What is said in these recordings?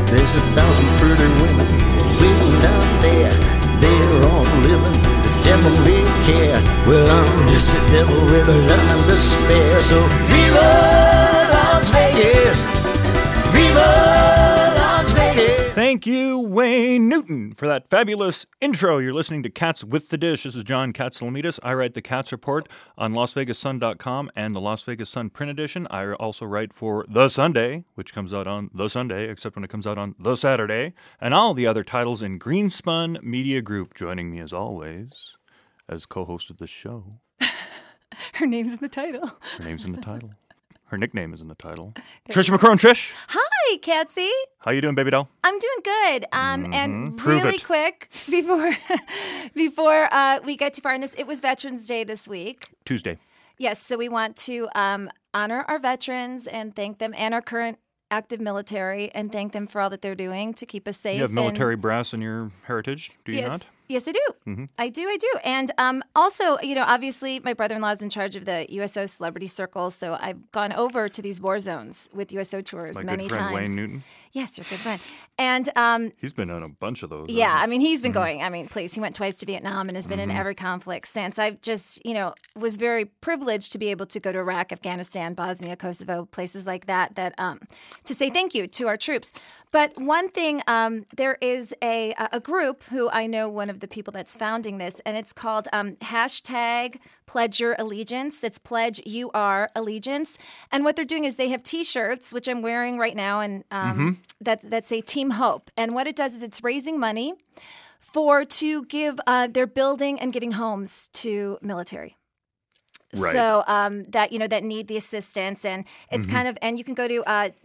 There's 1,000 pretty women waiting out there. They're all living the devil may care. Well, I'm just a devil with a love and despair. So Viva Las Vegas! Viva Las Vegas! Thank you, Wayne Newton, for that fabulous intro. You're listening to Cats with the Dish. This is John Katsilometes. I write the Cats Report on LasVegasSun.com and the Las Vegas Sun print edition. I also write for The Sunday, which comes out on The Sunday, except when it comes out on The Saturday, and all the other titles in Greenspun Media Group. Joining me, as always, as co-host of this show. Her name's in the title. Her name's in the title. Her nickname is in the title. Trisha McCrone. Trish. Hi, Catsy. How you doing, baby doll? I'm doing good. And Prove really it. quick, before we get too far in this, it was Veterans Day this week. Tuesday. Yes, so we want to honor our veterans and thank them and our current active military and thank them for all that they're doing to keep us safe. You have military brass in your heritage, do you yes. not? Yes, I do. Mm-hmm. I do. And also, obviously my brother-in-law is in charge of the USO Celebrity Circle, so I've gone over to these war zones with USO tours My many good friend times. Wayne Newton. Yes, your good friend. And He's been on a bunch of those. yeah, he's been Mm-hmm. going. Please, he went twice to Vietnam and has been in every conflict since. I just, was very privileged to be able to go to Iraq, Afghanistan, Bosnia, Kosovo, places like that, to say thank you to our troops. But one thing, there is a group who I know one of the people that's founding this, and it's called hashtag Pledge Your Allegiance. It's Pledge You Are Allegiance. And what they're doing is they have T-shirts, which I'm wearing right now, and that say Team Hope. And what it does is it's raising money to give, they're building and giving homes to military. Right. So that need the assistance, and it's kind of, and you can go to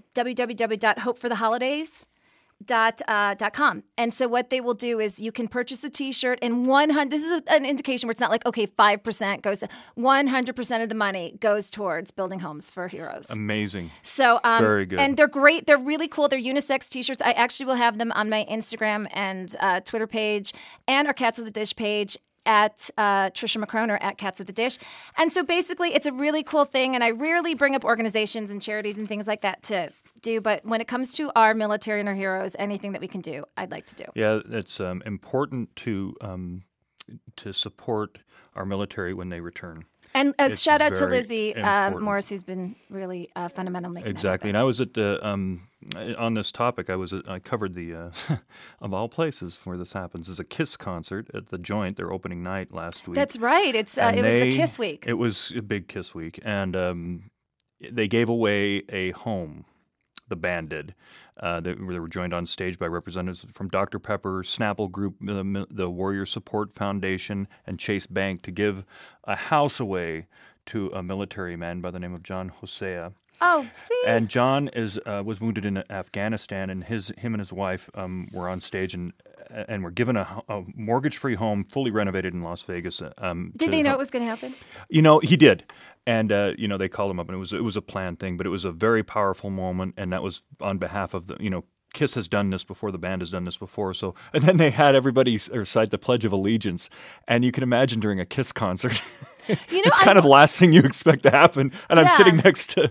www.hopefortheholidays.com. And so what they will do is you can purchase a T-shirt, and this is an indication where it's not like, okay, 5% goes, 100% of the money goes towards building homes for heroes. Amazing. So Very good. And they're great. They're really cool. They're unisex T-shirts. I actually will have them on my Instagram and Twitter page and our Cats with the Dish page at Trisha McCrone or at Cats with the Dish. And so basically it's a really cool thing, and I rarely bring up organizations and charities and things like that to do, but when it comes to our military and our heroes, anything that we can do, I'd like to do. Yeah, it's important to support our military when they return. And It's shout out to very Lizzie important. Morris, who's been really fundamental making Exactly. And that I was at the on this topic. I covered the of all places where this happens is a Kiss concert at the Joint. Their opening night last week. That's right. It was the Kiss Week. It was a big Kiss Week, and they gave away a home. The band did. They were joined on stage by representatives from Dr. Pepper, Snapple Group, the Warrior Support Foundation, and Chase Bank to give a house away to a military man by the name of John Hosea. Oh, see? And John was wounded in Afghanistan, and him and his wife were on stage and were given a mortgage-free home, fully renovated in Las Vegas. Did they know it was going to happen? He did. And, they called him up, and it was a planned thing, but it was a very powerful moment, and that was on behalf of Kiss has done this before, the band has done this before. So, and then they had everybody recite the Pledge of Allegiance, and you can imagine during a Kiss concert, it's kind of the last thing you expect to happen. And I'm sitting next to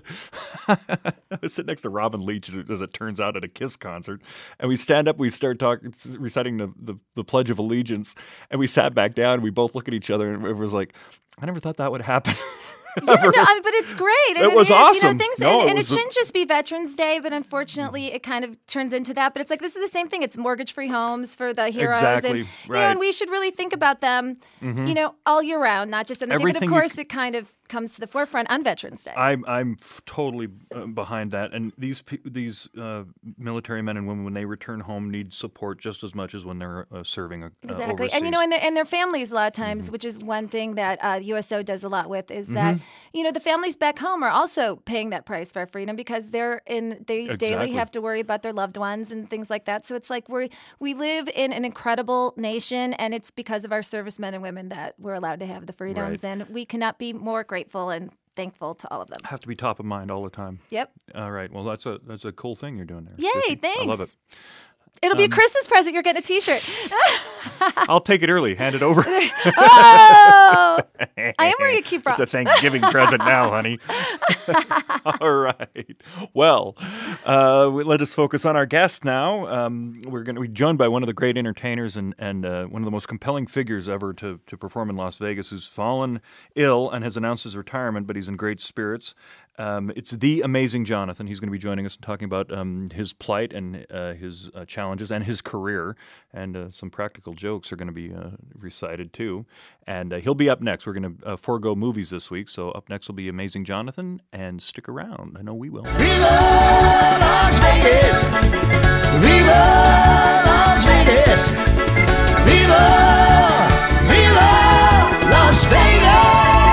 Robin Leach, as it turns out, at a Kiss concert, and we stand up, we start reciting the Pledge of Allegiance, and we sat back down, and we both look at each other, and it was like, I never thought that would happen. Yeah, but it's great. And it was awesome. It shouldn't just be Veterans Day, but unfortunately it kind of turns into that. But it's like, this is the same thing. It's mortgage-free homes for the heroes. Exactly, and, right. And we should really think about them, all year round, not just on the day. But of course, it kind of comes to the forefront on Veterans Day. I'm totally behind that. And these military men and women, when they return home, need support just as much as when they're serving exactly. overseas. And, and their families a lot of times, which is one thing that USO does a lot with, is that, the families back home are also paying that price for our freedom because they daily have to worry about their loved ones and things like that. So it's like we live in an incredible nation, and it's because of our servicemen and women that we're allowed to have the freedoms. Right. And we cannot be more grateful and thankful to all of them. Have to be top of mind all the time. Yep. All right. Well, that's a cool thing you're doing there. Yay, Tricia. thanks. I love it. It'll be a Christmas present. You're getting a T-shirt. I'll take it early. Hand it over. Oh, I am wearing a cute bra. It's a Thanksgiving present now, honey. All right. Well, let us focus on our guest now. We're going to be joined by one of the great entertainers and one of the most compelling figures ever to perform in Las Vegas, who's fallen ill and has announced his retirement, but he's in great spirits. It's the amazing Jonathan. He's going to be joining us and talking about his plight and his challenges and his career, and some practical jokes are going to be recited too. And he'll be up next. We're going to forego movies this week, so up next will be Amazing Jonathan, and stick around. I know we will. Viva Las Vegas! Viva Las Vegas! Viva! Viva Las Vegas!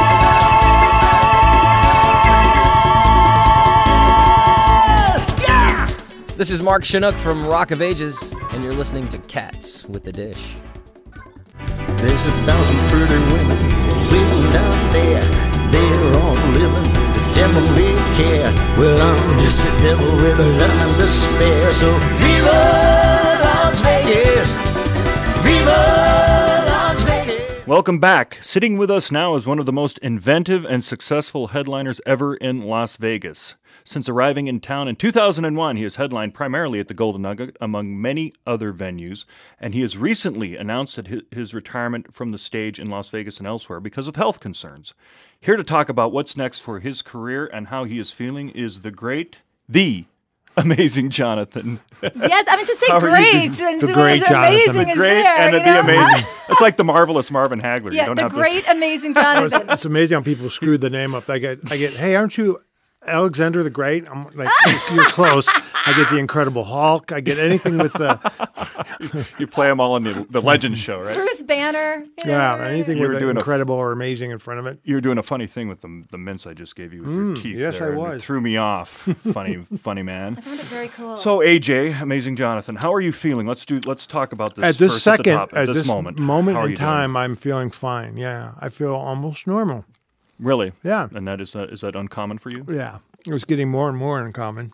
Yeah! This is Mark Chinook from Rock of Ages, and you're listening to Cats with the Dish. There's 1,000 pretty women living down there. They're all living the devil may care. Well, I'm just a devil with a love and despair. So Viva Las Vegas! Viva Las Vegas! Welcome back. Sitting with us now is one of the most inventive and successful headliners ever in Las Vegas. Since arriving in town in 2001, he has headlined primarily at the Golden Nugget, among many other venues, and he has recently announced his retirement from the stage in Las Vegas and elsewhere because of health concerns. Here to talk about what's next for his career and how he is feeling is the amazing Jonathan. Yes, I mean to say How are you great. doing? And The so great it's Jonathan. amazing The is great there, and you the know? amazing. It's like the marvelous Marvin Hagler. Yeah, you don't the have great, to... amazing Jonathan. It's amazing how people screw the name up. I get, hey, aren't you Alexander the Great? I'm like, you're close. I get the Incredible Hulk. I get anything with the You play them all on the Legends show, right? Bruce Banner. anything You were with doing a- incredible or amazing in front of it. You were doing a funny thing with the mints I just gave you with your teeth. yes, there, I and was. It threw me off. funny man. I found it very cool. So AJ, amazing Jonathan, how are you feeling? Let's talk about this At this first second, at the top, at this moment. moment How are in you doing? time, I'm feeling fine. Yeah, I feel almost normal. Really? Yeah. And that is that uncommon for you? Yeah, it was getting more and more uncommon.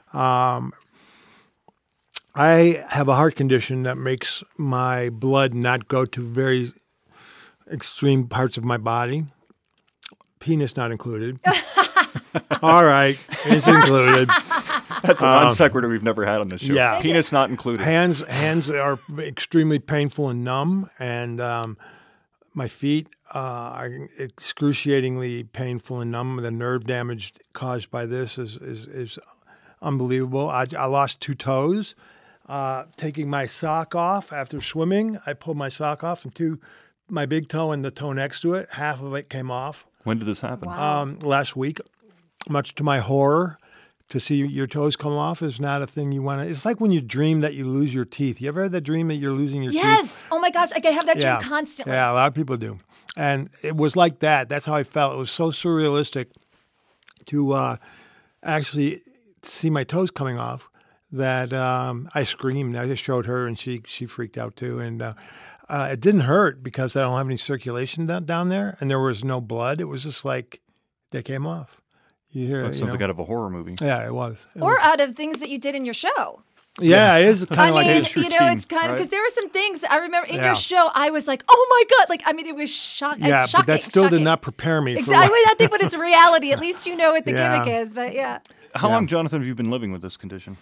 I have a heart condition that makes my blood not go to very extreme parts of my body. Penis not included. All right, it's included. That's a non sequitur we've never had on this show. yeah. Penis not included. Hands are extremely painful and numb, and my feet are excruciatingly painful and numb. The nerve damage caused by this is unbelievable. I lost 2 toes. Taking my sock off after swimming, I pulled my sock off, and my big toe and the toe next to it, half of it came off. When did this happen? Last week, much to my horror. To see your toes come off is not a thing you want to. It's like when you dream that you lose your teeth. You ever had that dream that you're losing your teeth? yes. Oh my gosh, I have that Yeah. dream constantly. Yeah, a lot of people do. And it was like that. That's how I felt. It was so surrealistic to actually see my toes coming off that I screamed. I just showed her, and she freaked out too. And it didn't hurt because I don't have any circulation down there, and there was no blood. It was just like they came off. You hear Like something out of a horror movie. Yeah, it was. Or out of things that you did in your show. Yeah, it is kind I of like mean, his you know, routine, it's kind of right? because there were some things that I remember in Yeah. your show. I was like, "Oh my god!" Like, I mean, it was shocking. yeah, It's shocking. but that still shocking. did not prepare me for Exactly. I think when it's reality, at least you know what the Yeah. gimmick is. But yeah, How long, Jonathan, have you been living with this condition?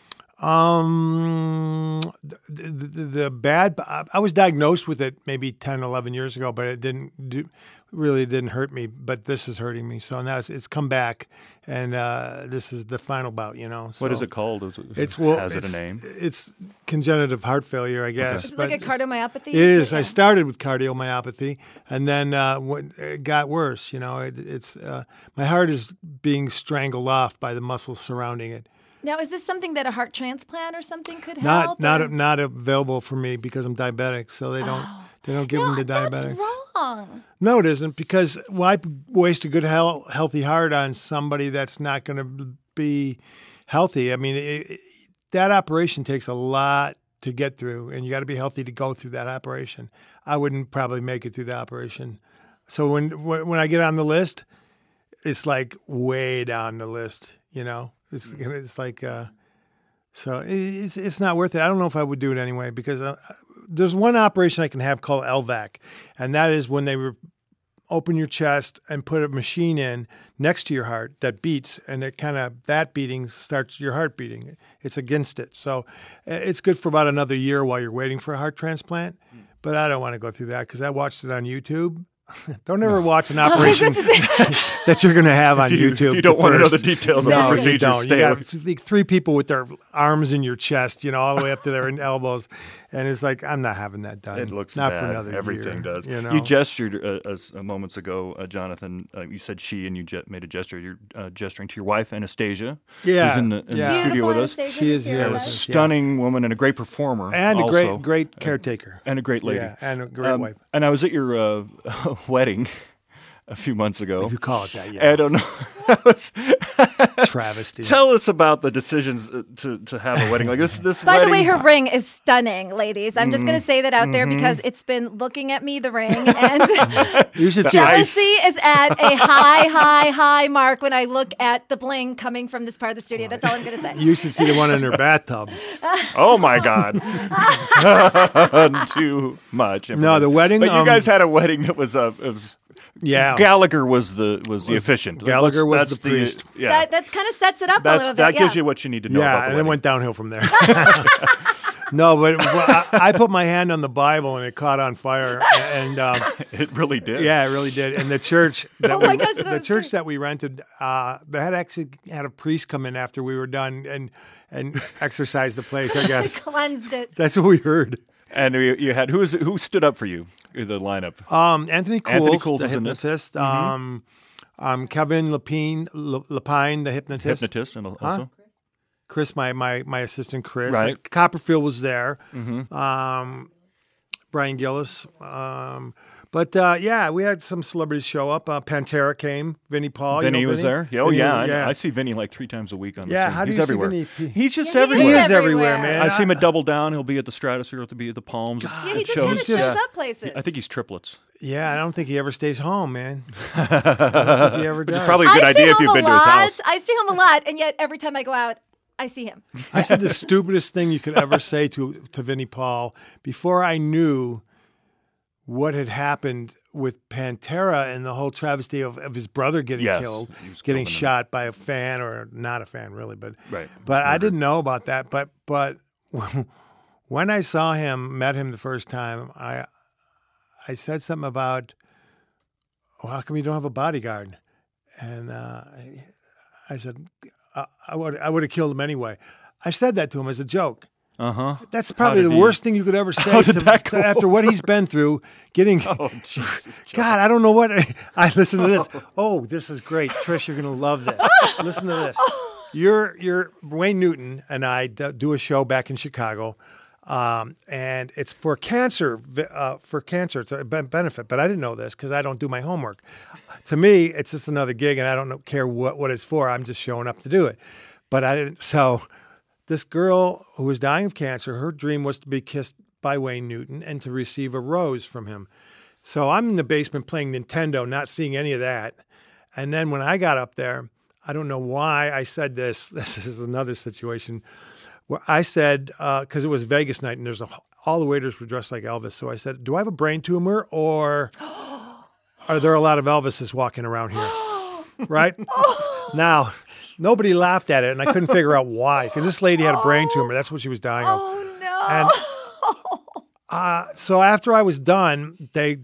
The bad. I was diagnosed with it maybe 10, 11 years ago, but it really didn't hurt me. But this is hurting me. So now it's come back, and this is the final bout. You know. So What is it called? Has it a name? It's congenitive heart failure, I guess. is it like a cardiomyopathy? It is. Yeah. I started with cardiomyopathy, and then when it got worse. You know, it's my heart is being strangled off by the muscles surrounding it. Now, is this something that a heart transplant or something could help? Not available for me because I'm diabetic, so they don't give them to diabetics. That's wrong. No, it isn't, because why waste a good healthy heart on somebody that's not going to be healthy? I mean, that operation takes a lot to get through, and you got to be healthy to go through that operation. I wouldn't probably make it through the operation. So when I get on the list, it's like way down the list, you know? It's like So it's not worth it. I don't know if I would do it anyway because there's one operation I can have called LVAC, and that is when they open your chest and put a machine in next to your heart that beats, and that beating starts your heart beating. It's against it. So it's good for about another year while you're waiting for a heart transplant. But I don't want to go through that because I watched it on YouTube. Don't ever watch an operation that you're going to have on YouTube. If you don't want to know the details of the procedure, don't. You got 3 people with their arms in your chest, all the way up to their elbows. And it's like, I'm not having that done. It looks not bad. For another Everything year, does. You gestured moments ago, Jonathan. You said she, and you made a gesture. You're gesturing to your wife, Anastasia, who's in the studio with us. She is here. A stunning woman and a great performer. And also. a great caretaker. And a great lady. Yeah, and a great wife. And I was at your wedding a few months ago. If you call it that, yeah. I don't know. Travesty. Tell us about the decisions to have a wedding like this. By the way, her ring is stunning, ladies. I'm just going to say that out there because it's been looking at me, the ring, and you should jealousy is at a high mark when I look at the bling coming from this part of the studio. That's all I'm going to say. You should see the one in her bathtub. Oh my God! Too much. No, the wedding. But you guys had a wedding that was yeah. Gallagher was the officiant. Gallagher was the priest. Yeah, that kind of sets it up a little bit. That gives you what you need to know. Yeah, about the and wedding. it went downhill from there. No, but I put my hand on the Bible and it caught on fire, and it really did. Yeah, it really did. And the church, that we rented, they had actually had a priest come in after we were done and exorcise the place. I guess cleansed it. That's what we heard. And you had who stood up for you? The lineup. Anthony Cools, the hypnotist. Kevin Lapine, the hypnotist. And also Chris, my assistant Chris. Right. Copperfield was there. Brian Gillis. We had some celebrities show up. Pantera came. Vinnie Paul. Vinnie was there. Oh, yeah. I see Vinnie like 3 times a week on the scene. How do He's you everywhere. See Vinnie? He's just everywhere. everywhere. He is everywhere, man. I see him at Double Down. He'll be at the Stratosphere. He'll be at the Palms. Yeah, he just kind of shows up places. I think he's triplets. Yeah, I don't think he ever stays home, man. I don't think he ever does. Which is probably a good idea if you've been to his house. I see him a lot, and yet every time I go out, I see him. I said the stupidest thing you could ever say to Vinnie Paul before I knew what had happened with Pantera and the whole travesty of his brother getting killed, getting shot by a fan, or not a fan really, but I didn't know about that. But when I saw him, met him the first time, I said something about, how come you don't have a bodyguard? And I said, I would have killed him anyway. I said that to him as a joke. That's probably the worst thing you could ever say after what he's been through. Oh, Jesus. God, I don't know what. I listen to this. Oh, this is great. Trish, you're going to love this. Listen to this. You're Wayne Newton and I do a show back in Chicago, and it's for cancer. It's a benefit, but I didn't know this because I don't do my homework. To me, it's just another gig, and I don't care what it's for. I'm just showing up to do it. But I didn't. So this girl who was dying of cancer, her dream was to be kissed by Wayne Newton and to receive a rose from him. So I'm in the basement playing Nintendo, not seeing any of that. And then when I got up there, I don't know why I said this. This is another situation where I said, because it was Vegas night and all the waiters were dressed like Elvis. So I said, do I have a brain tumor or are there a lot of Elvises walking around here? Right? Now, nobody laughed at it, and I couldn't figure out why. Because this lady had a brain tumor. That's what she was dying of. Oh, no. And so after I was done, they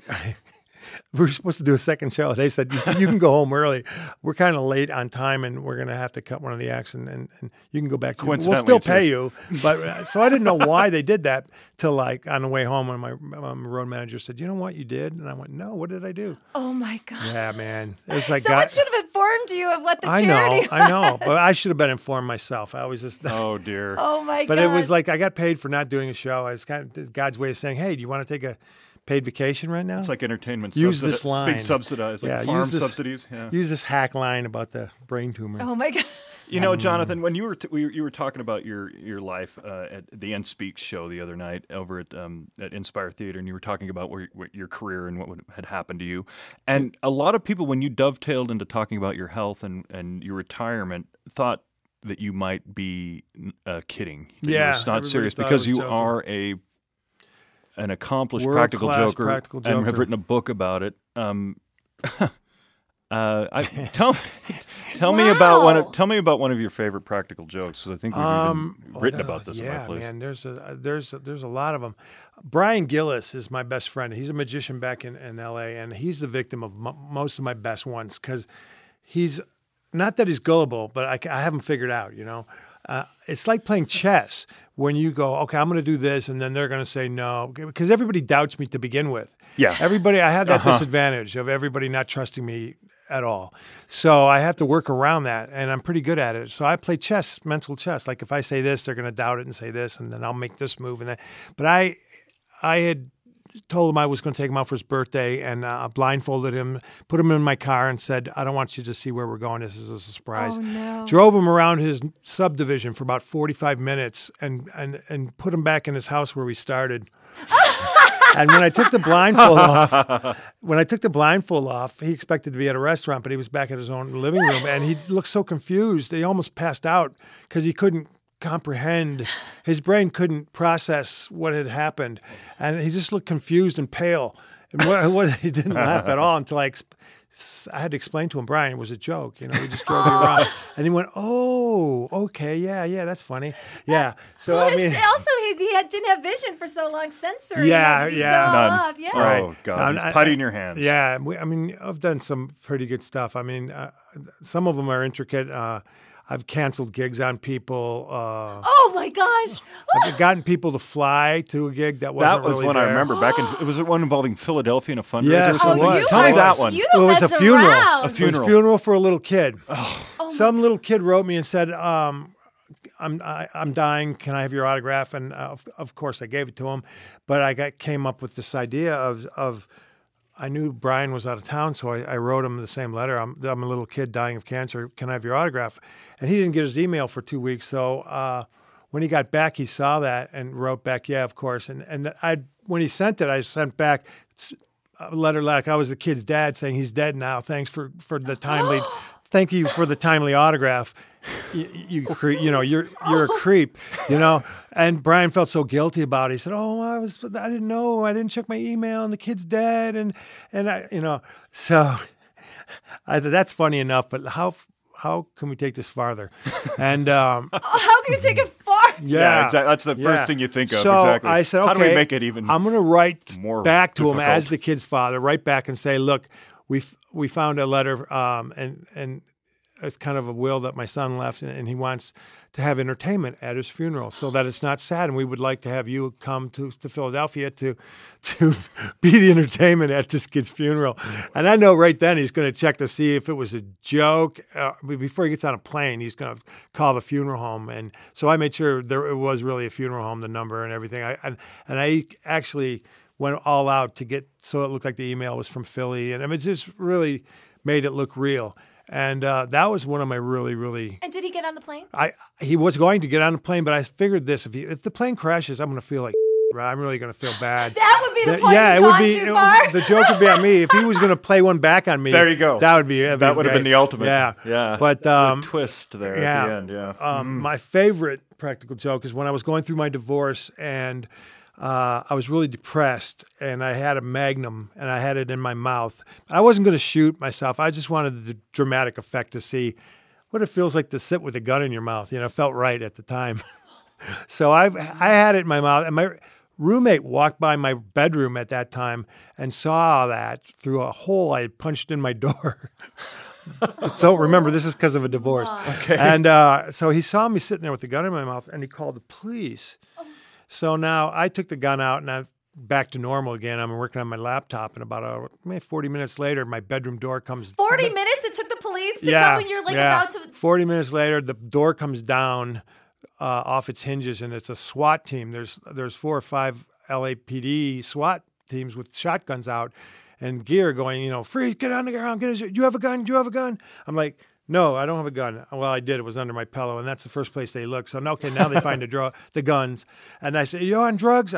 we were supposed to do a second show. They said, you can go home early. We're kind of late on time, and we're going to have to cut one of the acts, and you can go back. We'll still pay you. But so I didn't know why they did that till like on the way home when my road manager said, you know what you did? And I went, no, what did I do? Oh, my God. Yeah, man. It's like someone should have informed you of what the charity was. I know. But I should have been informed myself. I was just... Oh, dear. Oh, my God. But it was like I got paid for not doing a show. It's kind of God's way of saying, hey, do you want to take a paid vacation right now? It's like entertainment. Use this line. Being subsidized, like farm subsidies. Yeah. Use this hack line about the brain tumor. Oh, my God. You know, Jonathan, when you were talking about your life at the N Speaks show the other night over at Inspire Theater, and you were talking about what your career and what had happened to you, and a lot of people, when you dovetailed into talking about your health and your retirement, thought that you might be kidding. That Yeah, you were not everybody serious thought I because was you joking. are an accomplished World-class practical practical and have joker. written a book about it. Tell me about one of your favorite practical jokes, because I think we've even written about this in my place. Man, there's a lot of them. Brian Gillis is my best friend. He's a magician back in L.A., and he's the victim of most of my best ones because he's not that he's gullible, but I haven't figured out. It's like playing chess when you go, okay, I'm going to do this, and then they're going to say no, because everybody doubts me to begin with. Yeah. I have that disadvantage of everybody not trusting me at all. So I have to work around that, and I'm pretty good at it. So I play chess, mental chess. Like if I say this, they're going to doubt it and say this, and then I'll make this move and that. But I had told him I was going to take him out for his birthday, and blindfolded him, put him in my car, and said, I don't want you to see where we're going. This is a surprise. Oh, no. Drove him around his subdivision for about 45 minutes and put him back in his house where we started. And when I took the blindfold off, he expected to be at a restaurant, but he was back at his own living room, and he looked so confused. He almost passed out because he couldn't comprehend. His brain couldn't process what had happened, and he just looked confused and pale. And he didn't laugh at all until I had to explain to him, Brian, it was a joke. We just drove you around. And he went, oh, okay, yeah, that's funny. Yeah. So, Well, I mean, also, he didn't have vision for so long. Sensory. Yeah, had to be yeah. So None. off. Yeah. Oh, God. He's putty in your hands. yeah, I've done some pretty good stuff. I mean, some of them are intricate. I've canceled gigs on people. Oh my gosh. I've gotten people to fly to a gig that wasn't That was really one there. I remember back in. It was one involving Philadelphia and a fundraiser. Yes, or something. it was. Tell me that one. You Well, don't it was mess a funeral. around. A It funeral. was a funeral for a little kid. Oh, Some little kid wrote me and said, I'm dying. Can I have your autograph? And of course I gave it to him. But I came up with this idea of I knew Brian was out of town, so I wrote him the same letter. I'm a little kid dying of cancer. Can I have your autograph? And he didn't get his email for 2 weeks. So when he got back, he saw that and wrote back, yeah, of course. And when he sent it, I sent back a letter like I was the kid's dad saying he's dead now. Thanks for the timely. Thank you for the timely autograph. You're a creep, And Brian felt so guilty about it. He said, "Oh, I didn't know. I didn't check my email, and the kid's dead." And I, so that's funny enough. But how can we take this farther? And how can you take it far? Yeah, exactly. That's the first thing you think of. So exactly. I said, okay, how do we make it even? I'm going to write more back to him difficult? as the kid's father, write back and say, look, we found a letter, and it's kind of a will that my son left, and he wants to have entertainment at his funeral so that it's not sad. And we would like to have you come to Philadelphia to be the entertainment at this kid's funeral. And I know right then he's going to check to see if it was a joke. Before he gets on a plane, he's going to call the funeral home. And so I made sure it was really a funeral home, the number and everything. I actually went all out to get so it looked like the email was from Philly. And I mean, it just really made it look real. And that was one of my really, really. And did he get on the plane? He was going to get on the plane, but I figured this: if the plane crashes, I'm going to feel like I'm really going to feel bad. That would be the point. Yeah, You've it would gone be. too far. The joke would be on me if he was going to play one back on me. There you go. That would be. That would have been the ultimate. Yeah. But twist there yeah, at the end. Yeah. My favorite practical joke is when I was going through my divorce and. I was really depressed, and I had a Magnum, and I had it in my mouth. I wasn't going to shoot myself. I just wanted the dramatic effect to see what it feels like to sit with a gun in your mouth. It felt right at the time. So I had it in my mouth, and my roommate walked by my bedroom at that time and saw that through a hole I had punched in my door. So remember, this is because of a divorce. Okay. And so he saw me sitting there with the gun in my mouth, and he called the police. So now I took the gun out, and I'm back to normal again. I'm working on my laptop, and about maybe 40 minutes later, my bedroom door comes. 40 minutes? It took the police to come when you're about to. 40 minutes later, the door comes down off its hinges, and it's a SWAT team. There's 4 or 5 LAPD SWAT teams with shotguns out and gear going, freeze, get on the ground, do you have a gun? Do you have a gun? I'm like, no, I don't have a gun. Well, I did. It was under my pillow, and that's the first place they look. So, okay, now they find the guns. And I said, you on drugs? I went,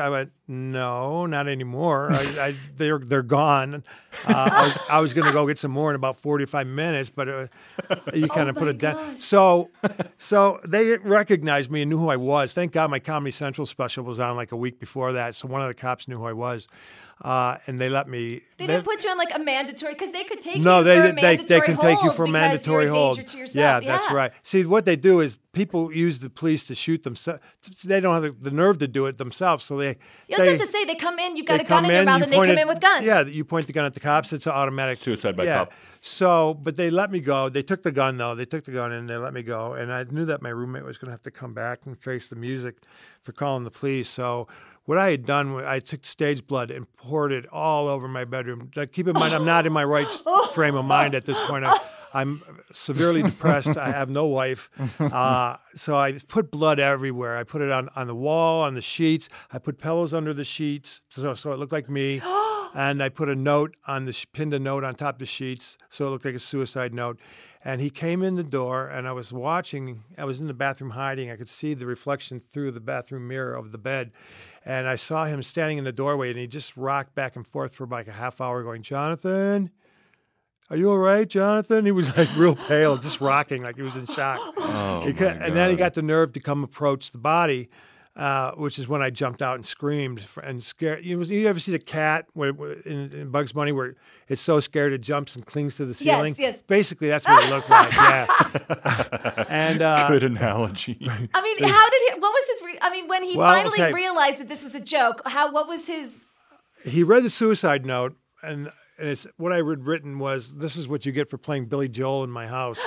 No, not anymore. They're gone. I was going to go get some more in about 45 minutes, but you kind of put it down. So they recognized me and knew who I was. Thank God my Comedy Central special was on like a week before that, so one of the cops knew who I was. And they let me. They didn't put you on like a mandatory because they could take you no, for a mandatory they can take you for because mandatory you're a hold. danger to yourself. Yeah, that's right. See, what they do is people use the police to shoot themselves. They don't have the nerve to do it themselves, so they. You also have to say they come in. You've got a gun in your mouth, and they come in with guns. Yeah, you point the gun at the cops. It's an automatic suicide by cop. So, but they let me go. They took the gun though. They took the gun and they let me go. And I knew that my roommate was going to have to come back and face the music for calling the police. So. What I had done, I took stage blood and poured it all over my bedroom. Keep in mind, I'm not in my right frame of mind at this point. I'm severely depressed. I have no wife. So I put blood everywhere. I put it on the wall, on the sheets. I put pillows under the sheets so it looked like me. And I put a note pinned a note on top of the sheets so it looked like a suicide note. And he came in the door, and I was watching. I was in the bathroom hiding. I could see the reflection through the bathroom mirror of the bed. And I saw him standing in the doorway, and he just rocked back and forth for like a half hour going, "Jonathan, are you all right, Jonathan?" He was like real pale, just rocking like he was in shock. And then he got the nerve to come approach the body, which is when I jumped out and screamed and scared. You ever see the cat in Bugs Bunny where it's so scared it jumps and clings to the ceiling? Yes. Basically, that's what it looked like. Yeah. And good analogy. I mean, what was his? When he finally realized that this was a joke, what was his? He read the suicide note and it's what I had written was, "This is what you get for playing Billy Joel in my house."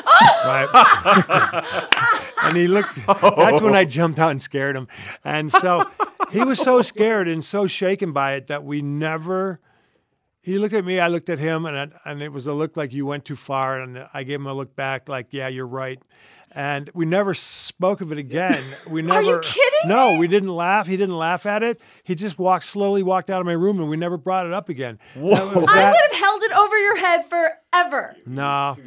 Right? And he looked, that's when I jumped out and scared him. And so he was so scared and so shaken by it that he looked at me, I looked at him, and it was a look like you went too far. And I gave him a look back like, "Yeah, you're right." And we never spoke of it again. Are you kidding No, me? we didn't laugh. He didn't laugh at it. He just slowly walked out of my room, and we never brought it up again. I would have held it over your head forever. No.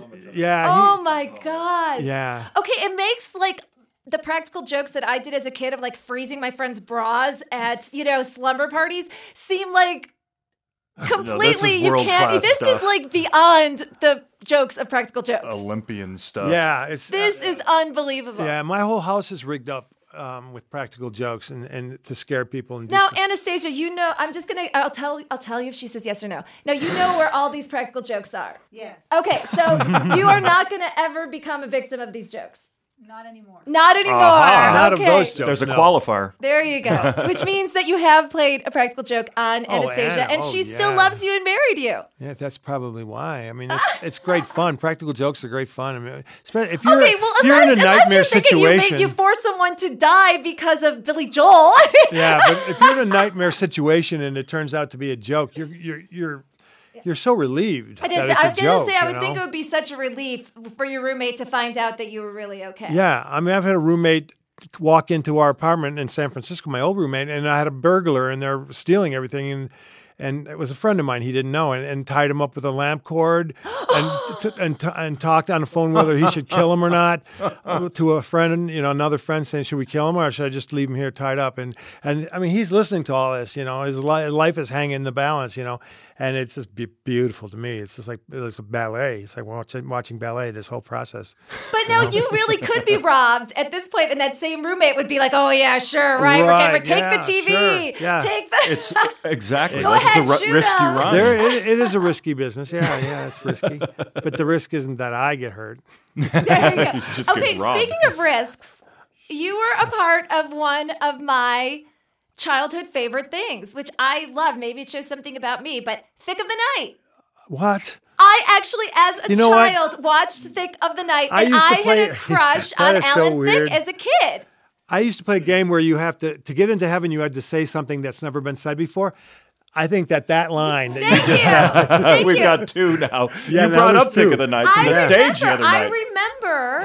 My gosh. Yeah. Okay, it makes like the practical jokes that I did as a kid of like freezing my friends' bras at, slumber parties seem like completely you can't. This is like beyond the jokes of practical jokes. Olympian stuff. Yeah, this is unbelievable. Yeah, my whole house is rigged up with practical jokes and to scare people. And now, Anastasia, I'll tell you if she says yes or no. Now, you know where all these practical jokes are. Yes. Okay, so you are not going to ever become a victim of these jokes. Not anymore. Not anymore. Not okay. of those jokes. There's a qualifier. There you go. Which means that you have played a practical joke on Anastasia, and she still loves you and married you. Yeah, that's probably why. I mean, it's great fun. Practical jokes are great fun. I mean, if you're in a nightmare situation, you force someone to die because of Billy Joel. Yeah, but if you're in a nightmare situation and it turns out to be a joke, you're so relieved. I was going to say, I would think it would be such a relief for your roommate to find out that you were really okay. Yeah, I mean, I've had a roommate walk into our apartment in San Francisco, my old roommate, and I had a burglar, and they're stealing everything, and it was a friend of mine he didn't know, and tied him up with a lamp cord, and talked on the phone whether he should kill him or not to a friend, another friend saying, "Should we kill him or should I just leave him here tied up?" And I mean, he's listening to all this, his life is hanging in the balance, and it's just beautiful to me. It's just like it's a ballet. It's like watching ballet. This whole process. But now you really could be robbed at this point, and that same roommate would be like, "Oh yeah, sure, right. We're take the TV, sure, yeah. take the." It's exactly. Go ahead, it's a risky run. It is a risky business. Yeah, it's risky. But the risk isn't that I get hurt. There you go. Just Okay, get robbed. speaking of risks, you were a part of one of my childhood favorite things, which I love. Maybe it shows something about me, but Thick of the Night. What? I actually, as a child, watched Thick of the Night, and I had a crush on Alan Thicke as a kid. I used to play a game where you have to get into heaven, you had to say something that's never been said before. I think that line that you just said. We've got two now. Yeah, you brought up two. Thick of the Night from the stage the other night. I remember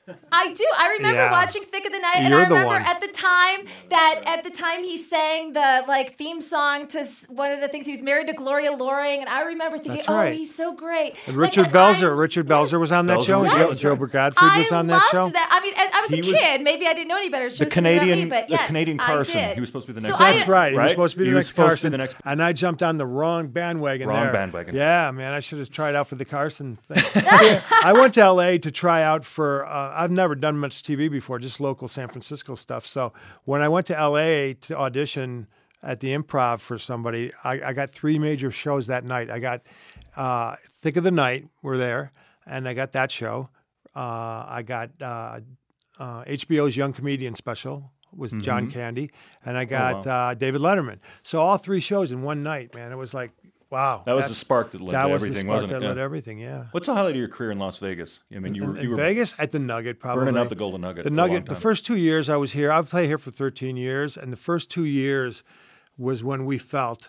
I do. I remember watching Thick of the Night, and I remember at the time he sang the theme song to one of the things. He was married to Gloria Loring, and I remember thinking, he's so great. And Richard Belzer was on that show. Yes. Joe Godfrey was on that show. I loved that. I mean, as I was a kid, maybe I didn't know any better. The Canadian Carson. He was supposed to be the next. That's right. He was supposed to be the next Carson. The next. And I jumped on the wrong bandwagon. Yeah, man. I should have tried out for the Carson thing. I went to L.A. to try out for. I've never done much TV before, just local San Francisco stuff. So when I went to L.A. to audition at the Improv for somebody, I got 3 major shows that night. I got Thick of the Night, were there, and I got that show. I got HBO's Young Comedian special with John Candy, and I got David Letterman. So all 3 shows in one night, man. It was like, wow. That was the spark that led to everything, wasn't it? That led everything, yeah. What's the highlight of your career in Las Vegas? I mean, you were Vegas at the Nugget, probably. Burning up the Golden Nugget. The Nugget. The first 2 years I was here, I played here for 13 years, and the first 2 years was when we felt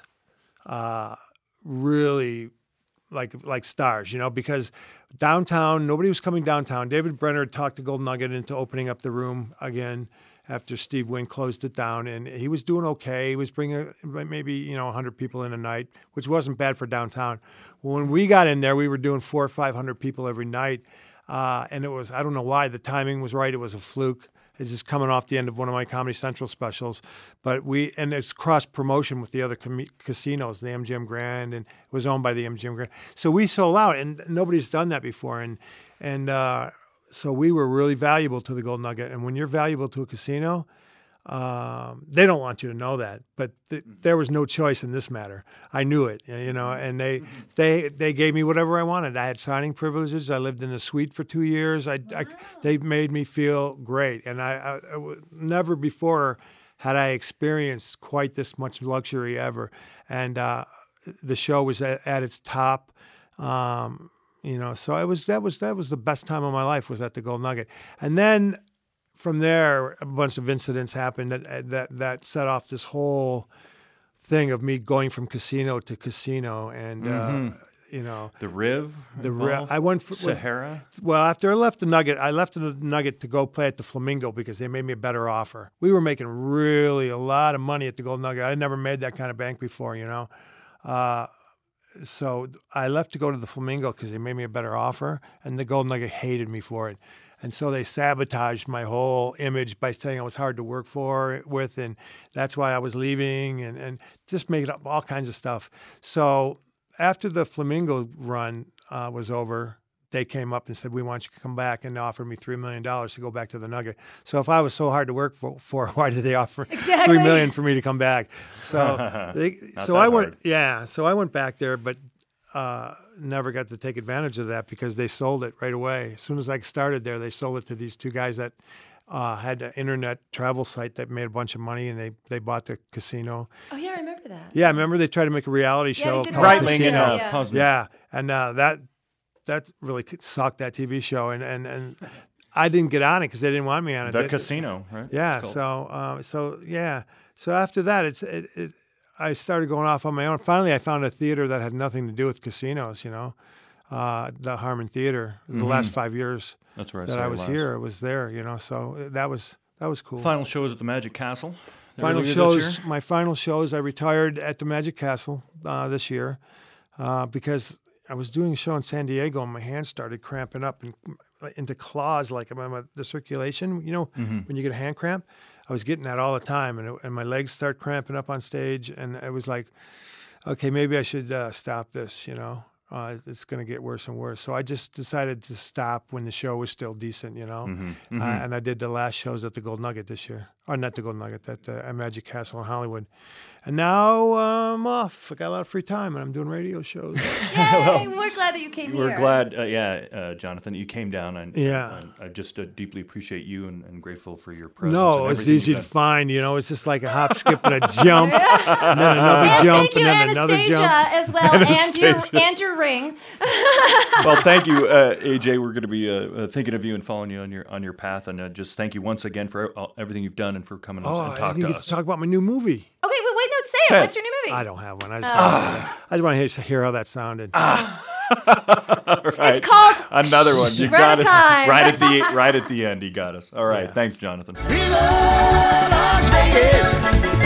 really like stars, because downtown, nobody was coming downtown. David Brenner had talked the Golden Nugget into opening up the room again after Steve Wynn closed it down, and he was doing okay. He was bringing maybe 100 people in a night, which wasn't bad for downtown. When we got in there, we were doing 400 or 500 people every night, and it was, I don't know why, the timing was right. It was a fluke. It's just coming off the end of one of my Comedy Central specials, and it's cross promotion with the other casinos, the MGM Grand, and it was owned by the MGM Grand. So we sold out, and nobody's done that before, and so we were really valuable to the Golden Nugget. And when you're valuable to a casino, they don't want you to know that, but there was no choice in this matter. I knew it, and they gave me whatever I wanted. I had signing privileges. I lived in a suite for 2 years. They made me feel great, and I never before had I experienced quite this much luxury ever. And the show was at its top. So that was the best time of my life, was at the Golden Nugget. And then from there, a bunch of incidents happened that set off this whole thing of me going from casino to casino, and the Riv. I went for Sahara. Well, after I left the Nugget to go play at the Flamingo because they made me a better offer. We were making really a lot of money at the Golden Nugget. I never made that kind of bank before, So I left to go to the Flamingo because they made me a better offer, and the Golden Nugget hated me for it. And so they sabotaged my whole image by saying I was hard to work with, and that's why I was leaving, and just making up all kinds of stuff. So after the Flamingo run was over, they came up and said, "We want you to come back," and they offered me $3 million to go back to the Nugget. So if I was so hard to work for why did they offer $3 million for me to come back? So I went back there, but never got to take advantage of that because they sold it right away. As soon as I started there, they sold it to these 2 guys that had an internet travel site that made a bunch of money, and they bought the casino. Oh yeah, I remember that. Yeah, I remember they tried to make a reality show. Breitling and Posner. Yeah, and that really sucked, that TV show, and I didn't get on it because they didn't want me on it. The casino, right? Yeah. So after that, I started going off on my own. Finally, I found a theater that had nothing to do with casinos. The Harmon Theater. The last 5 years that's right, that I was here, it was there. So that was cool. Final shows at the Magic Castle. My final shows. I retired at the Magic Castle this year because I was doing a show in San Diego, and my hands started cramping up into claws, like the circulation. When you get a hand cramp. I was getting that all the time, and my legs start cramping up on stage, and it was like, okay, maybe I should stop this, it's going to get worse and worse. So I just decided to stop when the show was still decent, and I did the last shows at the Golden Nugget this year. Or not the Golden Nugget, at Magic Castle in Hollywood. And now I'm off. I got a lot of free time, and I'm doing radio shows. Yay! We're glad that you came here. We're glad, Jonathan, that you came down. I just deeply appreciate you and grateful for your presence. No, it's easy to find. It's just like a hop, skip, and a jump, and then another jump, and then another jump. As well, and your ring. Well, thank you, AJ. We're going to be thinking of you and following you on your path, and just thank you once again for everything you've done and for coming and talking to us. To talk about my new movie. Okay, wait, no, say it. What's your new movie? I don't have one. I just want to hear how that sounded. Right. It's called Another one. You got us right at the end. He got us. All right. Yeah. Thanks, Jonathan. Viva Las Vegas.